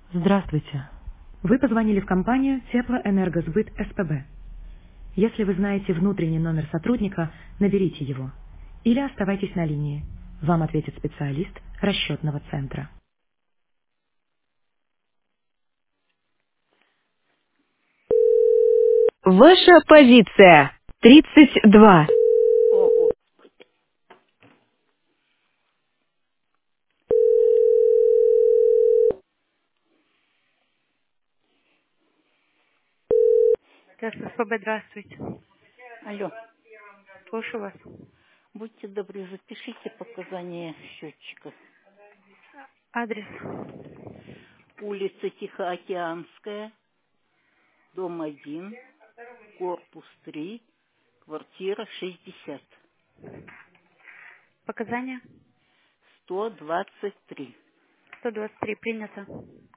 Здравствуйте. Вы позвонили в компанию Теплоэнергосбыт СПБ. Если вы знаете внутренний номер сотрудника, наберите его. Или оставайтесь на линии. Вам ответит специалист расчетного центра. Ваша позиция 32. Ого. СПБ, здравствуйте. Алло, Слушаю вас. будьте добры, запишите показания счетчика. Адрес. Улица Тихоокеанская, дом 1, корпус 3, квартира 60, Показания. 123. 123. Принято.